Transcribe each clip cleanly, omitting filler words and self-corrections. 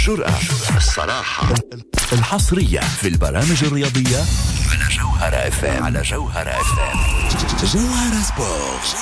الجرأة، الصراحة، الحصرية في البرامج الرياضية على جوهرة FM. على جوهرة FM. جوهرة سبورت.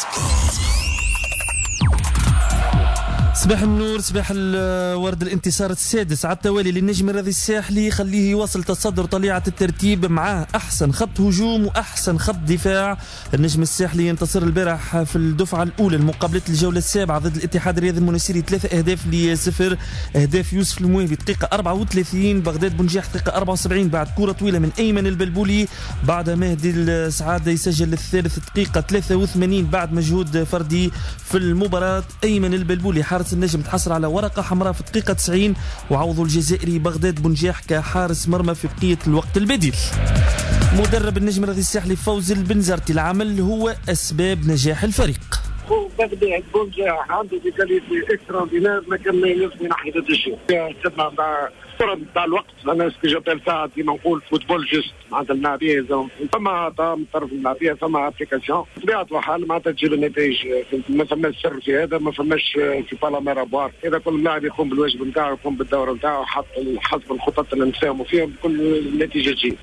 صباح النور، صباح الورد. الانتصار السادس على التوالي للنجم الرياضي الساحلي خليه يواصل تصدر طليعة الترتيب، معاه أحسن خط هجوم وأحسن خط دفاع. النجم الساحلي ينتصر البارح في الدفعة الأولى لمقابلة الجولة السابعة ضد الاتحاد الرياضي المنستيري 3-0. أهداف يوسف المويفي دقيقة 34، بغداد بنجاح دقيقة 74 بعد كرة طويلة من أيمن البلبولي، بعد مهدي السعادة يسجل الثالث دقيقة 83 بعد مجهود فردي في المباراة. أيمن البلبولي حارس النجم تحصل على ورقة حمراء في دقيقة 90، وعوضوا الجزائري بغداد بنجاح كحارس مرمى في بقية الوقت البديل. مدرب النجم الرياضي الساحلي فوزي البنزرتي العمل هو أسباب نجاح الفريق. بغداد بنجاح عنده دي كاليتي اكستراوردينير، ما كان يلزم ناحية التشجيع. خدمة مع الكرة نتاع الوقت، انا سكجابيل ساعة ديما نقول فوتبول جست معناتها الملاعبية فما من طرف الملاعبية فما ابليكاسيون بطبيعة الحال معناتها تجيب النتائج. ما فماش سر في هذا، ما فماش في بالا بوار. إذا كل لاعب يقوم بالواجب نتاعو، يقوم بالدور نتاعو، حسب الخطط اللي نساهموا فيهم، كل النتيجة تجي.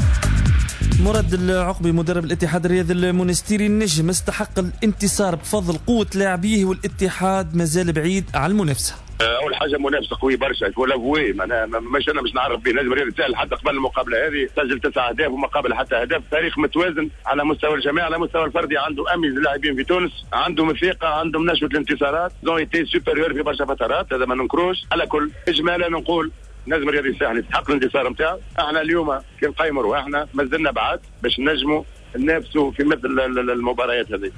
مراد العقبي مدرب الاتحاد الرياضي المنستيري، النجم استحق الانتصار بفضل قوة لاعبيه والاتحاد مازال بعيد عن المنافسة. اول حاجه منافسه قوي برشا ولا هوي مش انا مش نعرف به نجم الرياضي الساحلي حتى قبل المقابله هذه سجل 9 اهداف وما قابل حتى هدف. تاريخ متوازن على مستوى الجميع، على مستوى الفردي عنده اميز اللاعبين في تونس، عندهم ثقه، عندهم نشوه الانتصارات، زون ايتي سوبيريور في برشا فترات، هذا ما ننكروش. على كل اجمالا نقول نجم الرياضي الساحلي يستحق الانتصار نتاعو. احنا اليوم كي نقيموا رواحنا مازلنا بعاد باش نجموا ننافسوا في مثل المباريات هذه.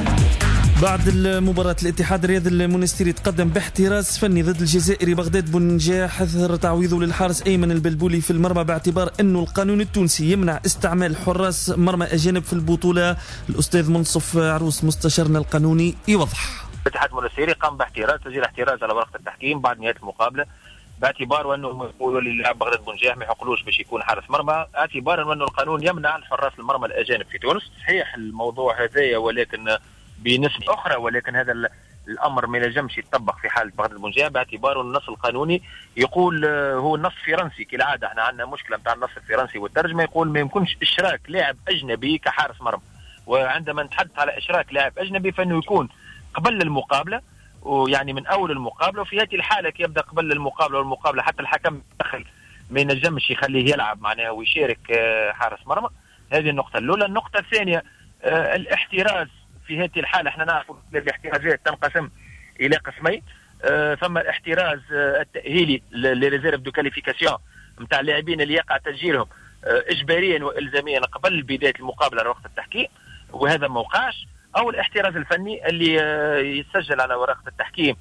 بعد المباراة الاتحاد الرياضي المنستيري تقدم باحتراز فني ضد الجزائري بغداد بنجاح، اثر تعويضه للحارس ايمن البلبولي في المرمى باعتبار انه القانون التونسي يمنع استعمال حراس مرمى اجانب في البطولة. الاستاذ منصف عروس مستشارنا القانوني يوضح. الاتحاد المنستيري قام باحتراز، تسجيل احتراز على ورقة التحكيم بعد نهاية المقابلة، باعتبار انه يقولوا للاعب بغداد بنجاح ما يحقلوش باش يكون حارس مرمى، اعتبارا انه القانون يمنع الحراس المرمى الاجانب في تونس. صحيح الموضوع هذايا ولكن بنسبة أخرى، ولكن هذا الأمر ما ينجمش يتطبق في حالة بغداد بنجاح باعتباره النص القانوني يقول هو النص فرنسي كالعادة. احنا عندنا مشكلة متاع النص الفرنسي والترجمة، يقول ما يمكنش إشراك لاعب أجنبي كحارس مرمى، وعندما نتحدث على إشراك لاعب أجنبي فإنه يكون قبل المقابلة، ويعني من أول المقابلة. وفي هذه الحالة كي يبدأ قبل المقابلة والمقابلة حتى الحكم دخل ما ينجمش يخليه يلعب معناها ويشارك حارس مرمى. هذه النقطة الأولى. النقطة الثانية الاحتراز. في هذه الحالة احنا نعرف الاحترازات تنقسم إلى قسمين. ثم الاحتراز التأهيلي لريزيرف دو كاليفيكاسيون نتاع اللاعبين اللي يقع تسجيلهم إجباريا وإلزاميا قبل بداية المقابلة على وقت التحكيم، وهذا ما وقعش. أو الاحتراز الفني اللي يسجل على ورقة التحكيم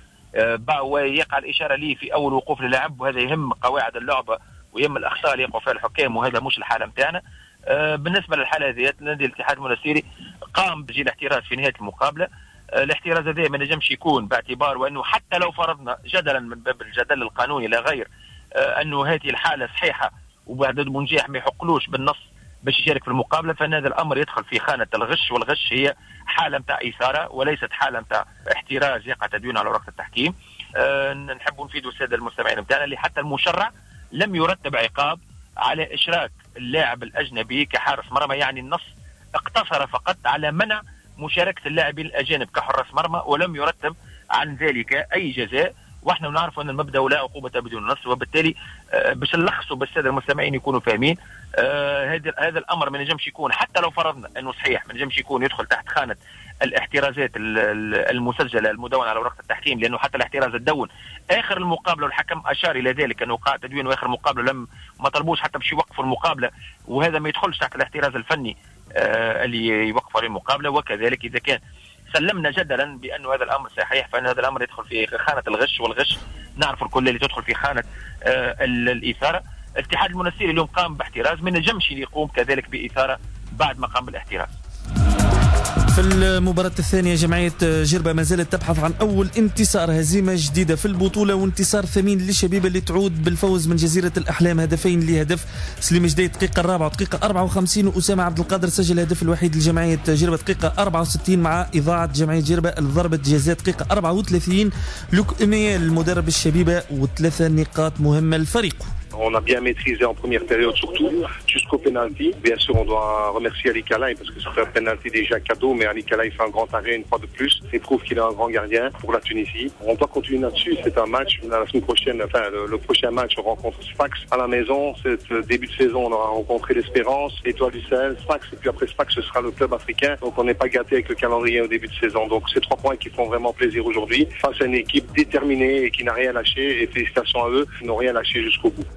ويقع الإشارة ليه في أول وقوف للاعب، وهذا يهم قواعد اللعبة ويهم الأخطاء اللي يقعوا فيها الحكام، وهذا مش الحالة متاعنا. بالنسبة للحالة هذه نادي الاتحاد المنستيري قام بتسجيل احتراز في نهاية المقابلة. الاحتراز هذا ما نجمش يكون باعتبار وأنه حتى لو فرضنا جدلا من باب الجدل القانوني لا غير أنه هذه الحالة صحيحة وبغداد بنجاح ما يحقلوش بالنص باش يشارك في المقابلة، فإن هذا الأمر يدخل في خانة الغش، والغش هي حالة متاع إثارة وليست حالة متاع احتراز يقع تدوين على ورقة التحكيم. نحب نفيدوا السادة المستمعين متاعنا اللي حتى المشرع لم يرتب عقاب على إشراك اللاعب الأجنبي كحارس مرمى، يعني النص اقتصر فقط على منع مشاركة اللاعبين الأجانب كحراس مرمى ولم يرتب عن ذلك أي جزاء. واحنا نعرف أن المبدأ لا عقوبة بدون نص، وبالتالي باش نلخصوا بالسادة المستمعين يكونوا فاهمين هذا الأمر ما نجمش يكون حتى لو فرضنا أنه صحيح ما نجمش يكون يدخل تحت خانة الاحترازات المسجلة المدونة على ورقة التحكيم، لأنه حتى الاحتراز الدون آخر المقابلة والحكم أشار إلى ذلك أنه قاع تدوين وآخر المقابلة لم ما طلبوش حتى باش يوقفوا المقابلة، وهذا ما يدخلش تحت الاحتراز الفني اللي يوقف عليه المقابلة. وكذلك إذا كان سلمنا جدلا بأن هذا الأمر صحيح فإن هذا الأمر يدخل في خانة الغش، والغش نعرف الكل اللي تدخل في خانة الإثارة. الاتحاد المنستيري اليوم قام باحتراز، ما نجمش يقوم كذلك بإثارة بعد ما قام بالاحتراز. في المباراة الثانية جمعية جربة ما زالت تبحث عن أول انتصار، هزيمة جديدة في البطولة وانتصار ثمين للشبيبة اللي تعود بالفوز من جزيرة الأحلام هدفين لهدف سليم جديد الدقيقة 4 ودقيقة 54، وأسامة عبد القادر سجل الهدف الوحيد لجمعية جربة دقيقة 64 مع إضاعة جمعية جربة ضربة جزاء دقيقة 34. لوك إميال المدرب الشبيبة و3 نقاط مهمة لفريقه. On a bien maîtrisé en première période surtout, jusqu'au penalty. Bien sûr, on doit remercier Ali Kalaï parce que c'est un penalty déjà cadeau, mais Ali Kalaï fait un grand arrêt une fois de plus et prouve qu'il est un grand gardien pour la Tunisie. On doit continuer là-dessus. C'est un match, la semaine prochaine, enfin le prochain match, on rencontre Sfax à la maison. C'est début de saison, on a rencontré l'Espérance, Étoile du Sahel, Sfax, et puis après Sfax, ce sera le club africain. Donc on n'est pas gâté avec le calendrier au début de saison. Donc c'est 3 points qui font vraiment plaisir aujourd'hui face à une équipe déterminée et qui n'a rien lâché. Et félicitations à eux, qui n'ont rien lâché jusqu'au bout.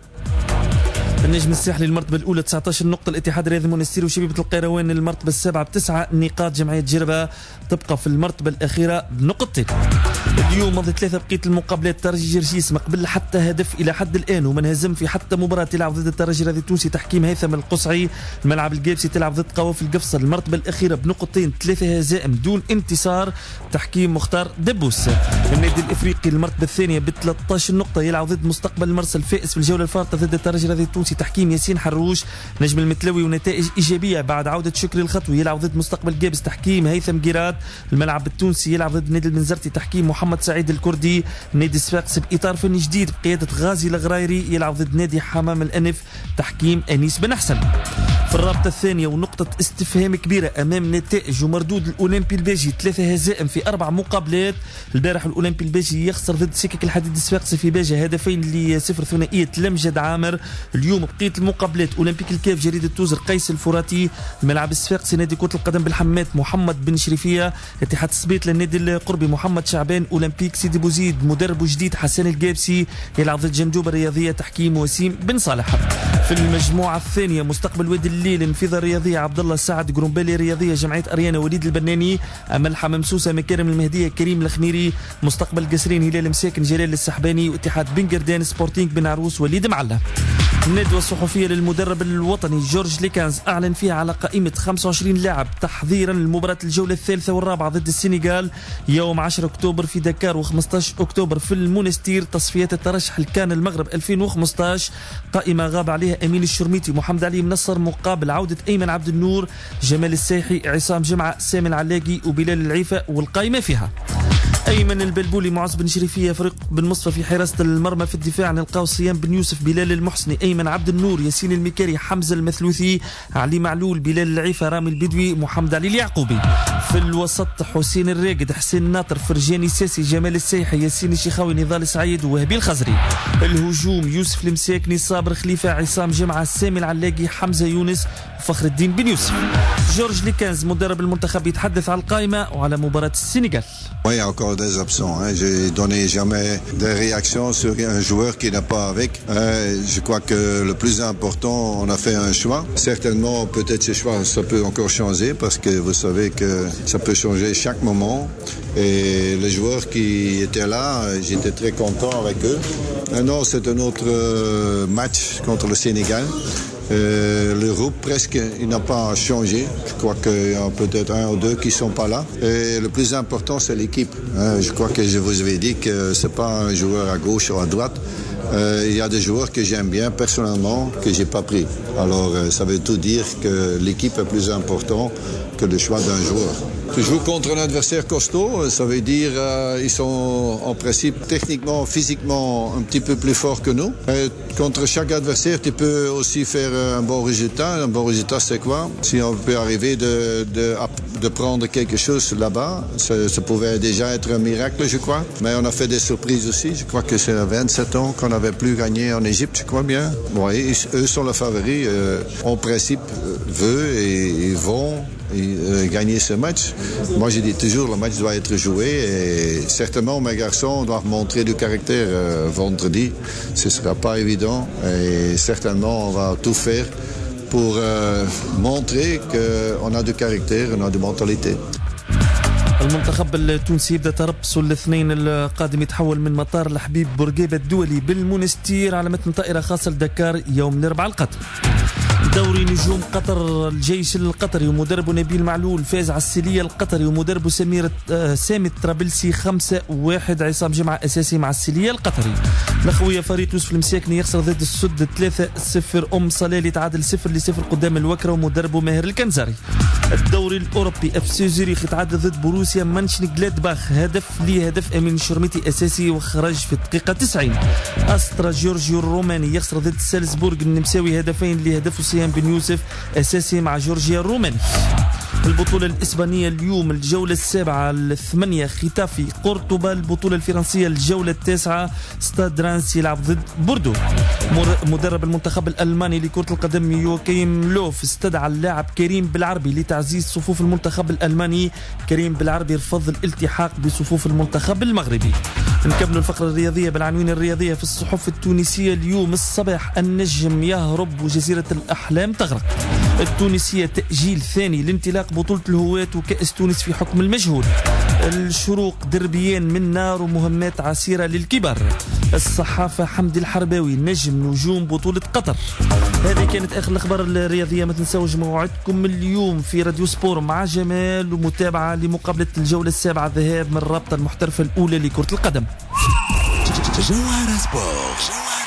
النجم الساحلي المرتبة الأولى 19 نقطة، الاتحاد الرياضي المنستير وشبيبة القيروان المرتبة السابعة ب9 نقاط، جمعية جربة تبقى في المرتبة الأخيرة بنقطتين. اليوم مضت 3 بقية المقابلات. ترجي جرجيس مقبل حتى هدف إلى حد الآن ومن هزم في حتى مباراة تلعب ضد الترجي الرياضي التونسي تحكيم هيثم القصعي. الملعب الجابسي تلعب ضد قوافل القفصة المرتبة الأخيرة بنقطتين، 3 هزائم دون انتصار تحكيم مختار دبوس. النادي الإفريقي المرتبة الثانية ب13 نقطة يلعب ضد مستقبل المرسى الفائز في الجولة الفارطة ضد الترجي الرياضي التونسي تحكيم ياسين حروش. نجم المتلوي ونتائج إيجابية بعد عودة شكري الخطوي يلعب ضد مستقبل جابس تحكيم هيثم جيرات. الملعب التونسي يلعب ضد نادي المنزرتي تحكيم محمد سعيد الكردي. نادي صفاقس بإطار فني جديد بقيادة غازي الغرايري يلعب ضد نادي حمام الأنف تحكيم أنيس بن حسن. في الرابطة الثانية ونقطة استفهام كبيرة أمام نتائج ومردود الأولمبي الباجي، 3 هزائم في 4 مقابلات. البارح الأولمبي الباجي يخسر ضد سكك الحديد الصفاقسي في باجة 2-0 ثنائية لمجد عامر. اليوم بقية المقابلات أولمبيك الكاف جريدة توزر قيس الفراتي، الملعب الصفاقسي نادي كرة القدم بالحمات محمد بن شريفية، اتحاد سبيت للنادي القربي محمد شعبان، أولمبيك سيدي بوزيد مدرب جديد حسن الجابسي يلعب ضد جندوبة الرياضية تحكيم وسيم بن صالح. في المجموعة الثانية مستقبل وادي الليل انفذة الرياضية عبد الله السعد، جرومبالي رياضية جمعية أريانا وليد البناني، أمل ممسوسة مكارم المهدية كريم الخميري، مستقبل قصرين هلال مساكن جلال السحباني، واتحاد بن قردان سبورتينغ بن عروس وليد معلة. الندوة الصحفية للمدرب الوطني جورج ليكانز أعلن فيها على قائمة 25 لاعب تحضيرا لمباراة الجولة الثالثة والرابعة ضد السنغال يوم 10 أكتوبر في دكار و15 أكتوبر في المونستير، تصفيات الترشح لكان المغرب 2015. قائمة غاب عليها أمين الشرميتي، محمد علي منصر مقابل عودة أيمن عبد النور، جمال السايحي، عصام جمعة، سامي العلاقي وبلال العيفة. والقائمة فيها أيمن البلبولي، معز بن شريفية، فريق بن مصطفى في حراسة المرمى. في الدفاع نلقاو صيام بن يوسف، بلال المحسني، أيمن عبد النور، ياسين المكاري، حمزة المثلوثي، علي معلول، بلال العيفة، رامي البدوي، محمد علي اليعقوبي. في الوسط حسين الراقد، حسين الناطر، فرجاني الساسي، جمال السايحي، ياسين الشيخاوي، نضال سعيد ووهبي الخزري. الهجوم يوسف المساكني، صابر خليفة، عصام جمعة، سامي العلاقي، حمزة يونس، وفخر الدين بن يوسف. جورج ليكانز مدرب المنتخب يتحدث على القائمة وعلى مباراة السنغال. Oui, il y a encore des absents. J'ai donné jamais des réactions sur un joueur qui n'est pas avec. Je crois que le plus important, on a fait un choix. Certainement, peut-être ce choix, ça peut encore changer parce que vous savez que ça peut changer chaque moment. Et les joueurs qui étaient là, j'étais très content avec eux. Non, c'est un autre match contre le Sénégal. Le groupe presque il n'a pas changé. Je crois qu'il y a peut-être 1 ou 2 qui ne sont pas là. Et le plus important c'est l'équipe. Je crois que je vous avais dit que c'est pas un joueur à gauche ou à droite. Il y a des joueurs que j'aime bien personnellement que j'ai pas pris. Alors ça veut tout dire que l'équipe est plus importante que le choix d'un joueur. Tu joues contre un adversaire costaud, ça veut dire ils sont en principe techniquement, physiquement un petit peu plus forts que nous. Et contre chaque adversaire, tu peux aussi faire un bon résultat. Un bon résultat, c'est quoi? Si on peut arriver de prendre quelque chose là-bas, ça pouvait déjà être un miracle, je crois. Mais on a fait des surprises aussi. Je crois que c'est à 27 ans qu'on n'avait plus gagné en Égypte, je crois bien. Oui, eux sont les favoris. En principe, veulent et ils vont gagner ce match. Moi, je dis toujours, le match doit être joué et certainement mes garçons doivent montrer du caractère vendredi. Ce ne sera pas évident et certainement on va tout faire pour montrer qu'on a du caractère, on a de mentalité. المنتخب التونسي يبدا تربص الاثنين القادم يتحول من مطار الحبيب بورقيبة الدولي بالمونستير على متن طائرة خاصة لدكار يوم الأربعاء القادم. دوري نجوم قطر، الجيش القطري ومدربه نبيل معلول فاز على السيلية القطري ومدربه سامي الطرابلسي 5-1. عصام جمعة أساسي مع السيلية القطري. الأخوية فريق يوسف المساكني يخسر ضد السد 3-0. صلالي تعادل 0-0 قدام الوكرة ومدربه ماهر الكنزاري. الدوري الأوروبي اف سي زوريخ يتعادل ضد بروسيا مانشن جلادباخ، هدف أمين الشرميتي أساسي وخرج في الدقيقة 90. أسترا جورجيو الروماني يخسر ضد سالزبورغ النمساوي هدفين لهدفه سيان بن يوسف أساسي مع جورجيا الروماني. البطولة الإسبانية اليوم الجولة السابعة 8 ختافي قرطبة. البطولة الفرنسية الجولة التاسعة ستاد رانس يلعب ضد بوردو. مدرب المنتخب الألماني لكرة القدم يوكيم لوف استدعى اللاعب كريم بالعربي لتعزيز صفوف المنتخب الألماني. كريم بالعربي رفض الالتحاق بصفوف المنتخب المغربي. نكمل الفقرة الرياضية بالعناوين الرياضية في الصحف التونسية اليوم الصباح. النجم يهرب وجزيرة الأحلام تغرق. التونسية تأجيل ثاني لانطلاق بطولة الهواة وكأس تونس في حكم المجهول. الشروق دربيان من نار ومهمات عسيرة للكبار. الصحافة حمدي الحرباوي نجم نجوم بطولة قطر. هذه كانت آخر الأخبار الرياضية. ما تنسوش موعدكم اليوم في راديو سبور مع جمال ومتابعة لمقابلة الجولة السابعة ذهاب من الرابطة المحترفة الأولى لكرة القدم. جوهرة سبور.